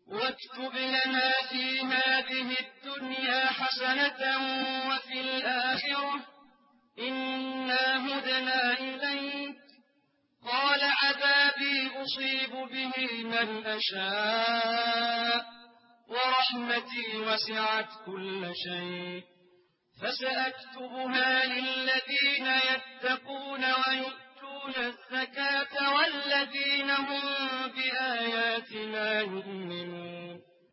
واكتب لنا في هذه الدنيا حسنة وفي الآخرة إنا هدنا إليك. قال عذابي أصيب به من أشاء ورحمتي وسعت كل شيء فسأكتبها للذين يتقون ويؤتون الزكاة والذين هم بآياتنا يؤمنون.